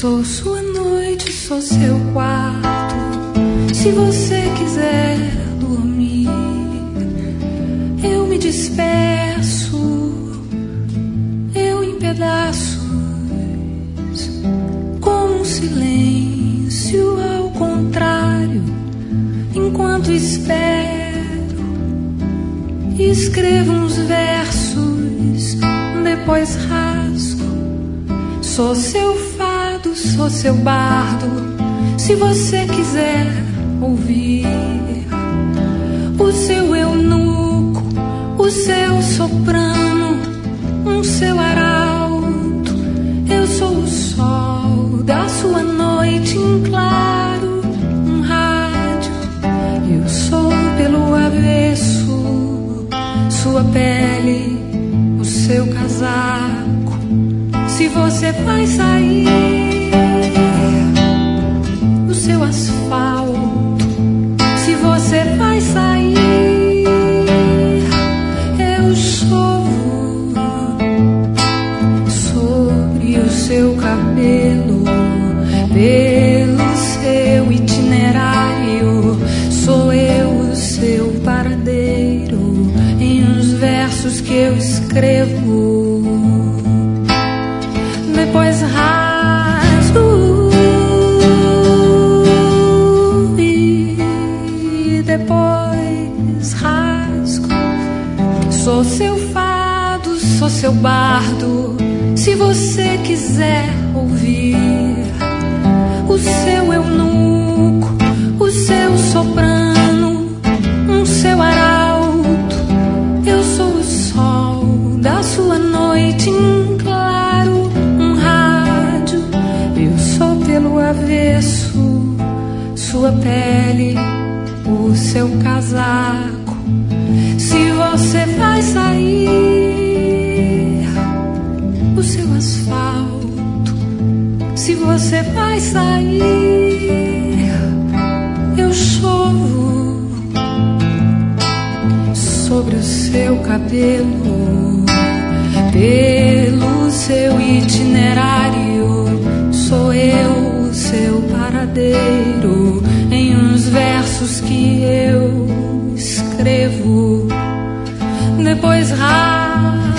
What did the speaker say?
Sou sua noite, sou seu quarto. Se você quiser dormir, eu me despeço, eu em pedaços, com um silêncio ao contrário. Enquanto espero, escrevo uns versos, depois rasgo. Sou seu fado, sou seu bardo. Se você quiser ouvir o seu eunuco, o seu soprano, um seu arauto, eu sou o sol da sua noite em claro, um rádio. Eu sou pelo avesso, sua pele, o seu casaco. Se você vai sair, o seu asfalto. Se você vai sair, eu chovo sobre o seu cabelo, pelo seu itinerário. Sou eu o seu paradeiro, em uns versos que eu escrevo. Depois rasgo e depois rasgo. Sou seu fado, sou seu bardo. Se você quiser ouvir o seu eunuco, o seu soprano, um seu arauto, eu sou o sol da sua noite em claro, um rádio. Eu sou pelo avesso, sua pele, o seu casaco. Se você vai sair, o seu asfalto. Se você vai sair, eu chovo sobre o seu cabelo, pelo seu itinerário. Sou eu o seu paradeiro, em uns versos que eu escrevo. Depois rasgo